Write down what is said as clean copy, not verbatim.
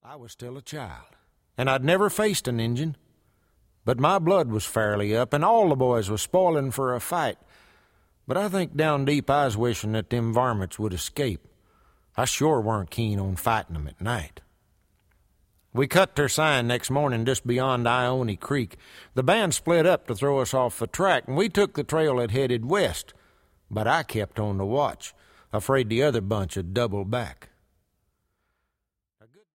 I was still a child, and I'd never faced an Injun. But my blood was fairly up, and all the boys was spoiling for a fight. But I think down deep I was wishing that them varmints would escape. I sure weren't keen on fighting them at night. We cut their sign next morning just beyond Ione Creek. The band split up to throw us off the track, and we took the trail that headed west. But I kept on the watch, afraid the other bunch would double back.